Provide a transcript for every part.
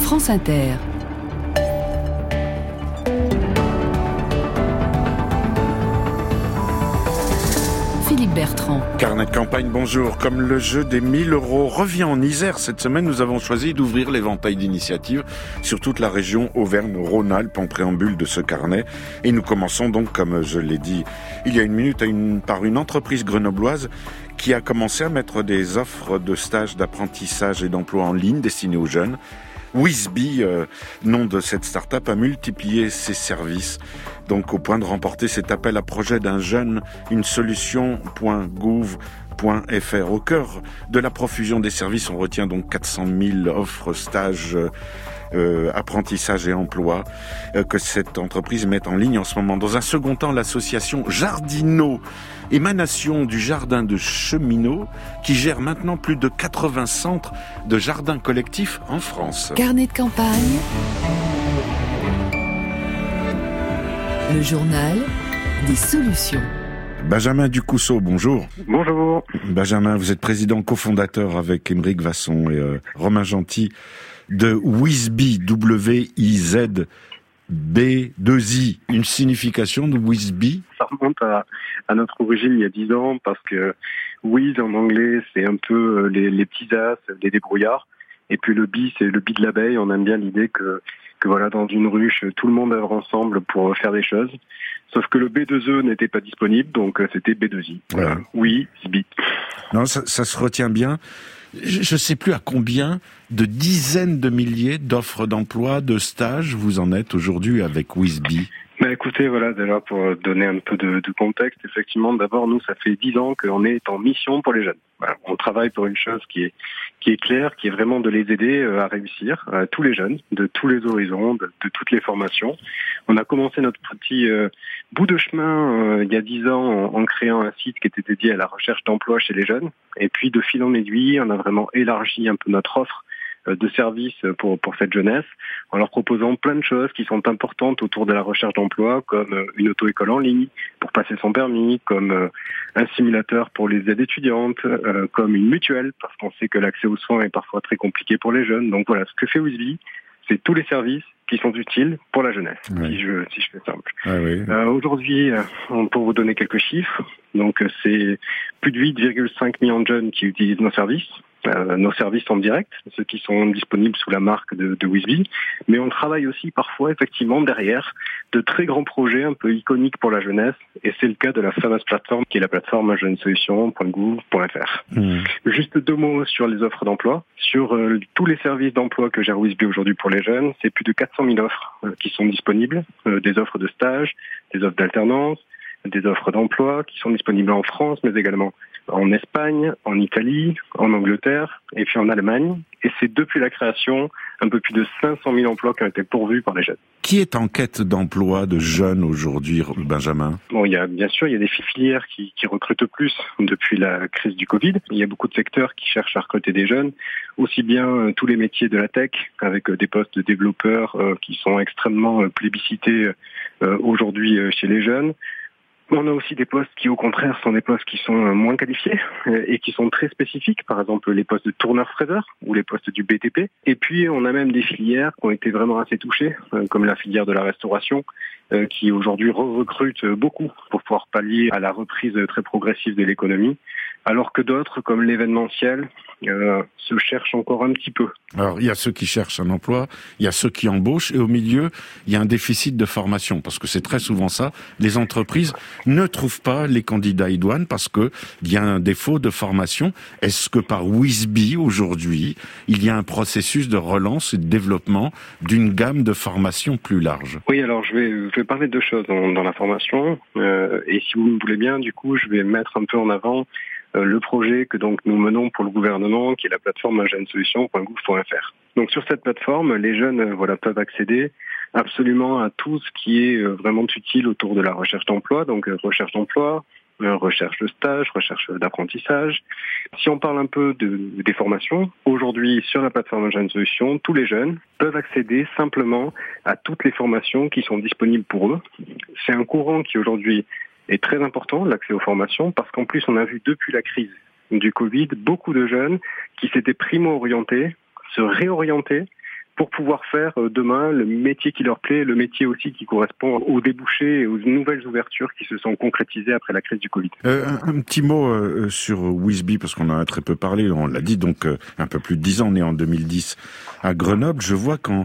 France Inter. Philippe Bertrand. Carnet de campagne, bonjour. Comme le jeu des 1000 € revient en Isère cette semaine, nous avons choisi d'ouvrir l'éventail d'initiatives sur toute la région Auvergne-Rhône-Alpes en préambule de ce carnet. Et nous commençons donc, comme je l'ai dit il y a une minute, par une entreprise grenobloise qui a commencé à mettre des offres de stages d'apprentissage et d'emploi en ligne destinées aux jeunes. Wizbee, nom de cette start-up, a multiplié ses services, donc au point de remporter cet appel à projet d'un jeune, une solution.gouv.fr. Au cœur de la profusion des services, on retient donc 400 000 offres, stages, apprentissage et emploi que cette entreprise met en ligne en ce moment. Dans un second temps, l'association Jardino, émanation du jardin de Cheminot, qui gère maintenant plus de 80 centres de jardins collectifs en France. Carnet de campagne. Le journal des solutions. Benjamin Ducousseau, bonjour. Bonjour. Benjamin, vous êtes président cofondateur avec Émeric Vasson et Romain Gentil de Wizbee, W-I-Z-B-2-I. Une signification de Wizbee? Ça remonte à notre origine il y a 10 ans parce que Wiz en anglais c'est un peu les petits as, les débrouillards. Et puis le bee c'est le bee de l'abeille. On aime bien l'idée que voilà, dans une ruche, tout le monde œuvre ensemble pour faire des choses. Sauf que le B2E n'était pas disponible, donc c'était B2I. Voilà. Wizbee. Non, ça se retient bien. Je ne sais plus à combien de dizaines de milliers d'offres d'emploi, de stages vous en êtes aujourd'hui avec Wizbee. Écoutez, voilà, déjà pour donner un peu de contexte, effectivement, d'abord, nous, ça fait 10 ans qu'on est en mission pour les jeunes. Voilà, on travaille pour une chose qui est claire, qui est vraiment de les aider à réussir, tous les jeunes, de tous les horizons, de toutes les formations. On a commencé notre petit bout de chemin il y a 10 ans en créant un site qui était dédié à la recherche d'emploi chez les jeunes. Et puis, de fil en aiguille, on a vraiment élargi un peu notre offre de services pour cette jeunesse, en leur proposant plein de choses qui sont importantes autour de la recherche d'emploi, comme une auto-école en ligne pour passer son permis, comme un simulateur pour les aides étudiantes, comme une mutuelle, parce qu'on sait que l'accès aux soins est parfois très compliqué pour les jeunes. Donc voilà, ce que fait Wizbee, c'est tous les services qui sont utiles pour la jeunesse, oui. si je fais simple. Ah oui. Aujourd'hui, pour vous donner quelques chiffres, donc c'est plus de 8,5 millions de jeunes qui utilisent nos services en direct, ceux qui sont disponibles sous la marque de Wizbee, mais on travaille aussi parfois effectivement derrière de très grands projets un peu iconiques pour la jeunesse, et c'est le cas de la fameuse plateforme qui est la plateforme jeunessolution.gouv.fr. Juste 2 mots sur les offres d'emploi. Sur tous les services d'emploi que gère Wizbee aujourd'hui pour les jeunes, c'est plus de 400 000 offres qui sont disponibles, des offres de stage, des offres d'alternance, des offres d'emploi qui sont disponibles en France, mais également en Espagne, en Italie, en Angleterre et puis en Allemagne. Et c'est depuis la création un peu plus de 500 000 emplois qui ont été pourvus par les jeunes. Qui est en quête d'emploi de jeunes aujourd'hui, Benjamin? Bon, il y a des filières qui recrutent plus depuis la crise du Covid. Il y a beaucoup de secteurs qui cherchent à recruter des jeunes, aussi bien tous les métiers de la tech, avec des postes de développeurs qui sont extrêmement plébiscités aujourd'hui chez les jeunes. On a aussi des postes qui, au contraire, sont des postes qui sont moins qualifiés et qui sont très spécifiques. Par exemple, les postes de tourneur-fraiseur ou les postes du BTP. Et puis, on a même des filières qui ont été vraiment assez touchées, comme la filière de la restauration, qui aujourd'hui recrute beaucoup pour pouvoir pallier à la reprise très progressive de l'économie. Alors que d'autres, comme l'événementiel, se cherchent encore un petit peu. Alors, il y a ceux qui cherchent un emploi, il y a ceux qui embauchent, et au milieu, il y a un déficit de formation, parce que c'est très souvent ça. Les entreprises ne trouvent pas les candidats idoines parce que il y a un défaut de formation. Est-ce que par Wizbee, aujourd'hui, il y a un processus de relance et de développement d'une gamme de formations plus large? Oui, alors je vais parler de 2 choses dans la formation, et si vous me voulez bien, du coup, je vais mettre un peu en avant le projet que donc nous menons pour le gouvernement, qui est la plateforme jeunessolution.gouv.fr. Donc sur cette plateforme, les jeunes peuvent accéder absolument à tout ce qui est vraiment utile autour de la recherche d'emploi, donc recherche d'emploi, recherche de stage, recherche d'apprentissage. Si on parle un peu des formations, aujourd'hui sur la plateforme Jeune Solution, tous les jeunes peuvent accéder simplement à toutes les formations qui sont disponibles pour eux. C'est un courant qui aujourd'hui est très important, l'accès aux formations, parce qu'en plus on a vu depuis la crise du Covid beaucoup de jeunes qui s'étaient primo-orientés se réorienter pour pouvoir faire demain le métier qui leur plaît, le métier aussi qui correspond aux débouchés et aux nouvelles ouvertures qui se sont concrétisées après la crise du Covid. Un petit mot sur Wizbee, parce qu'on en a très peu parlé, on l'a dit, donc un peu plus de 10 ans, né en 2010 à Grenoble. Je vois qu'en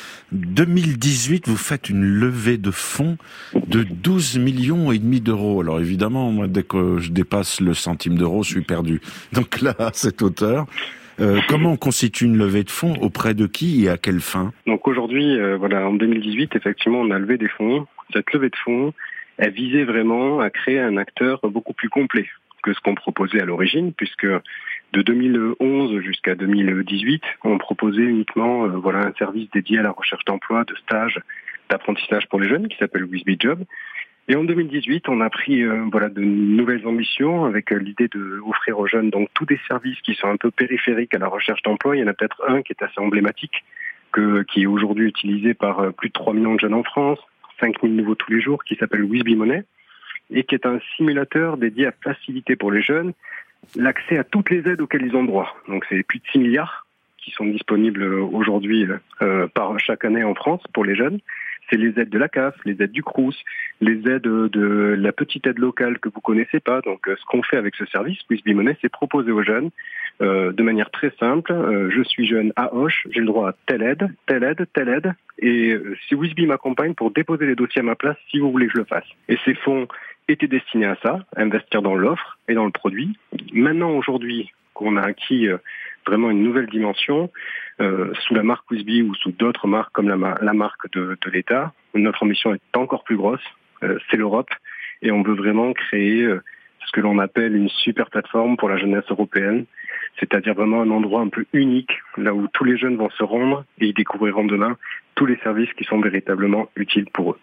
2018, vous faites une levée de fonds de 12 millions et demi d'euros. Alors évidemment, moi, dès que je dépasse le centime d'euro, je suis perdu. Donc là, à cette hauteur, comment on constitue une levée de fonds, auprès de qui et à quelle fin? Donc aujourd'hui, en 2018, effectivement, on a levé des fonds. Cette levée de fonds, elle visait vraiment à créer un acteur beaucoup plus complet que ce qu'on proposait à l'origine, puisque de 2011 jusqu'à 2018, on proposait uniquement un service dédié à la recherche d'emploi, de stage, d'apprentissage pour les jeunes qui s'appelle Wizbee Job. Et en 2018, on a pris de nouvelles ambitions avec l'idée d'offrir aux jeunes donc tous des services qui sont un peu périphériques à la recherche d'emploi. Il y en a peut-être un qui est assez emblématique, qui est aujourd'hui utilisé par plus de 3 millions de jeunes en France, 5 000 nouveaux tous les jours, qui s'appelle Wizbee Money, et qui est un simulateur dédié à faciliter pour les jeunes l'accès à toutes les aides auxquelles ils ont droit. Donc c'est plus de 6 milliards qui sont disponibles aujourd'hui par chaque année en France pour les jeunes. C'est les aides de la CAF, les aides du Crous, les aides de la petite aide locale que vous connaissez pas. Donc ce qu'on fait avec ce service, Wizbee Money, c'est proposer aux jeunes de manière très simple. Je suis jeune à Auch, j'ai le droit à telle aide, telle aide, telle aide. Et si Wizbee m'accompagne pour déposer les dossiers à ma place, si vous voulez que je le fasse. Et ces fonds étaient destinés à ça, à investir dans l'offre et dans le produit. Maintenant, aujourd'hui, qu'on a acquis vraiment une nouvelle dimension, sous la marque Wizbee ou sous d'autres marques comme la marque de l'État, notre ambition est encore plus grosse, c'est l'Europe, et on veut vraiment créer ce que l'on appelle une super plateforme pour la jeunesse européenne, c'est-à-dire vraiment un endroit un peu unique, là où tous les jeunes vont se rendre et ils découvriront demain tous les services qui sont véritablement utiles pour eux.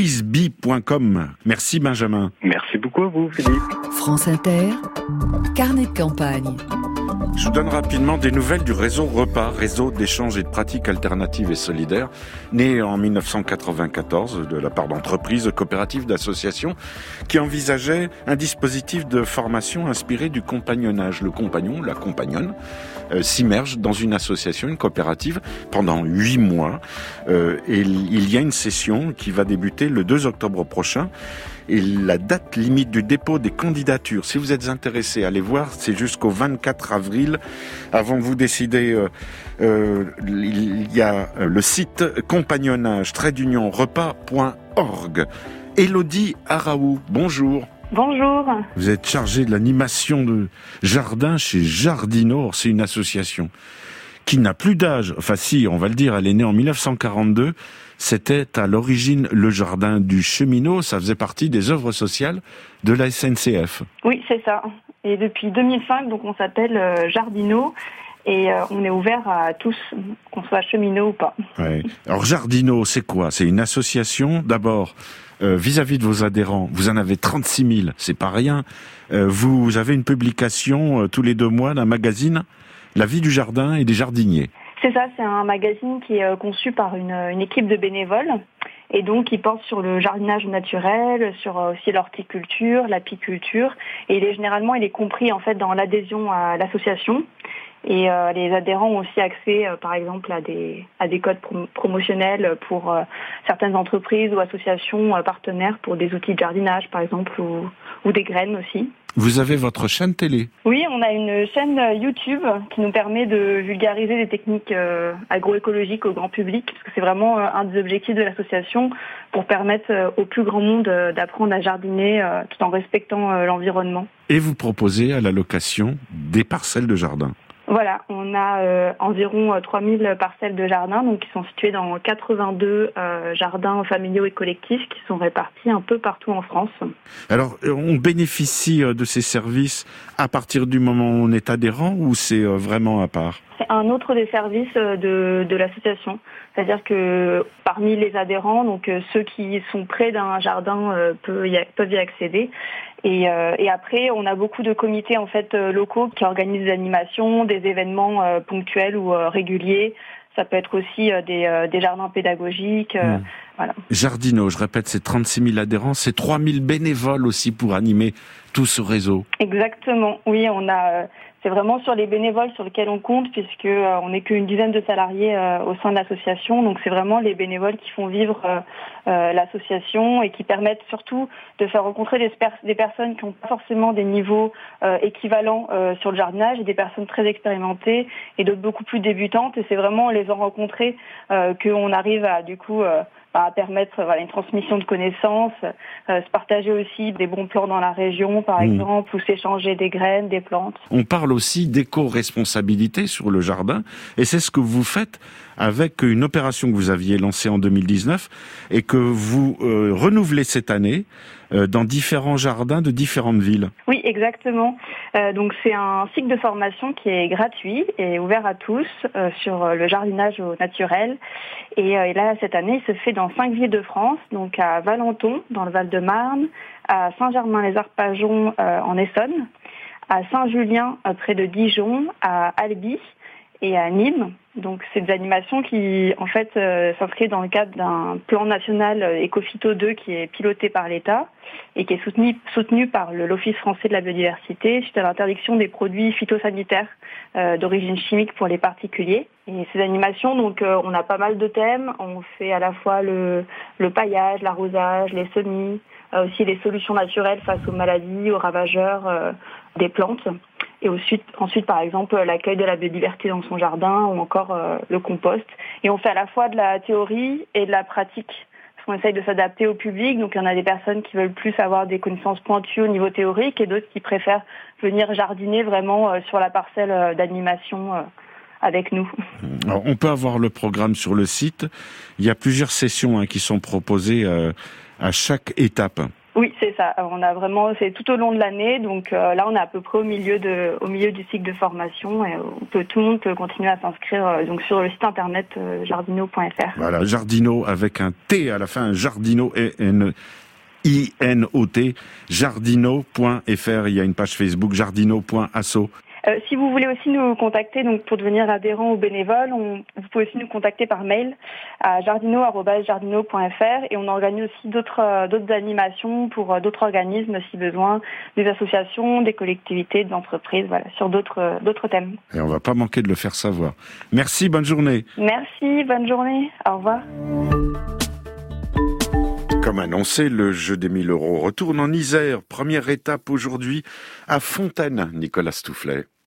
Wizbee.com. Merci Benjamin. Merci beaucoup à vous Philippe. France Inter, carnet de campagne. Je vous donne rapidement des nouvelles du réseau Repas, réseau d'échanges et de pratiques alternatives et solidaires, né en 1994 de la part d'entreprises, coopératives, d'associations qui envisageaient un dispositif de formation inspiré du compagnonnage. Le compagnon, la compagnonne, s'immerge dans une association, une coopérative, pendant 8 mois. Et il y a une session qui va débuter le 2 octobre prochain. Et la date limite du dépôt des candidatures, si vous êtes intéressé, allez voir, c'est jusqu'au 24 avril. Avant de vous décider, il y a le site compagnonnage-repas.org. Élodie Araou, bonjour. Bonjour. Vous êtes chargée de l'animation de jardin chez Jardino. C'est une association qui n'a plus d'âge. Enfin si, on va le dire, elle est née en 1942. C'était à l'origine le jardin du cheminot. Ça faisait partie des œuvres sociales de la SNCF. Oui, c'est ça. Et depuis 2005, donc on s'appelle Jardino. Et on est ouvert à tous, qu'on soit cheminot ou pas. Ouais. Alors Jardino, c'est quoi? C'est une association, d'abord, vis-à-vis de vos adhérents. Vous en avez 36 000, c'est pas rien. Vous avez une publication tous les 2 mois d'un magazine, La vie du jardin et des jardiniers. C'est ça, c'est un magazine qui est conçu par une équipe de bénévoles et donc qui porte sur le jardinage naturel, sur aussi l'horticulture, l'apiculture. Et il est compris en fait dans l'adhésion à l'association. Et les adhérents ont aussi accès, par exemple, à des codes promotionnels pour certaines entreprises ou associations partenaires pour des outils de jardinage, par exemple, ou des graines aussi. Vous avez votre chaîne télé? Oui, on a une chaîne YouTube qui nous permet de vulgariser des techniques agroécologiques au grand public, parce que c'est vraiment un des objectifs de l'association pour permettre au plus grand monde d'apprendre à jardiner tout en respectant l'environnement. Et vous proposez à la location des parcelles de jardin? Voilà, on a environ 3000 parcelles de jardin, donc qui sont situées dans 82 jardins familiaux et collectifs qui sont répartis un peu partout en France. Alors, on bénéficie de ces services à partir du moment où on est adhérent ou c'est vraiment à part? C'est un autre des services de l'association. C'est-à-dire que parmi les adhérents, donc ceux qui sont près d'un jardin peuvent y accéder. Et après, on a beaucoup de comités en fait locaux qui organisent des animations, des événements ponctuels ou réguliers. Ça peut être aussi des jardins pédagogiques, Voilà. Jardino, je répète, c'est 36 000 adhérents, c'est 3 000 bénévoles aussi pour animer tout ce réseau. Exactement, oui, c'est vraiment sur les bénévoles sur lesquels on compte, puisque on n'est qu'une dizaine de salariés au sein de l'association, donc c'est vraiment les bénévoles qui font vivre l'association et qui permettent surtout de faire rencontrer des personnes qui n'ont pas forcément des niveaux équivalents sur le jardinage, et des personnes très expérimentées et d'autres beaucoup plus débutantes, et c'est vraiment en les rencontrer qu'on arrive à à permettre une transmission de connaissances, se partager aussi des bons plans dans la région, par exemple, ou s'échanger des graines, des plantes. On parle aussi d'éco-responsabilité sur le jardin, et c'est ce que vous faites avec une opération que vous aviez lancée en 2019 et que vous renouvelez cette année dans différents jardins de différentes villes. Oui, exactement. Donc c'est un cycle de formation qui est gratuit et ouvert à tous sur le jardinage au naturel. Et là, cette année, il se fait dans 5 villes de France, donc à Valenton, dans le Val-de-Marne, à Saint-Germain-les-Arpajons en Essonne, à Saint-Julien, près de Dijon, à Albi et à Nîmes. Donc c'est des animations qui en fait s'inscrivent dans le cadre d'un plan national Écophyto 2 qui est piloté par l'État et qui est soutenu par l'Office français de la biodiversité suite à l'interdiction des produits phytosanitaires d'origine chimique pour les particuliers. Et ces animations, donc on a pas mal de thèmes. On fait à la fois le paillage, l'arrosage, les semis, aussi les solutions naturelles face aux maladies, aux ravageurs des plantes. Et ensuite, par exemple, l'accueil de la biodiversité dans son jardin ou encore le compost. Et on fait à la fois de la théorie et de la pratique. Parce qu'on essaye de s'adapter au public. Donc, il y en a des personnes qui veulent plus avoir des connaissances pointues au niveau théorique et d'autres qui préfèrent venir jardiner vraiment sur la parcelle d'animation avec nous. Alors, on peut avoir le programme sur le site. Il y a plusieurs sessions qui sont proposées à chaque étape. Oui, c'est ça. C'est tout au long de l'année, donc là on est à peu près au milieu du cycle de formation et tout le monde peut continuer à s'inscrire donc sur le site internet jardino.fr. Voilà, Jardino avec un T à la fin, Jardino INOT, jardino.fr. Il y a une page Facebook, jardino.asso. Si vous voulez aussi nous contacter donc pour devenir adhérent ou bénévole, vous pouvez aussi nous contacter par mail à jardino@jardino.fr et on organise aussi d'autres animations pour d'autres organismes si besoin, des associations, des collectivités, des entreprises, sur d'autres thèmes. Et on va pas manquer de le faire savoir. Merci, bonne journée. Merci, bonne journée. Au revoir. Comme annoncé, le jeu des 1 000 € retourne en Isère. Première étape aujourd'hui à Fontaine, Nicolas Stoufflet.